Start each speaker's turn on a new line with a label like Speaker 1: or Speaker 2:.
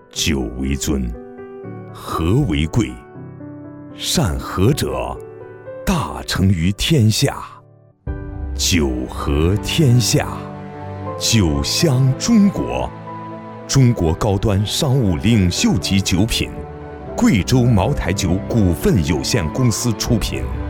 Speaker 1: 酒为尊，和为贵。善和者，大成于天下。酒和天下，酒香中国。中国高端商务领袖级酒品，贵州茅台酒股份有限公司出品。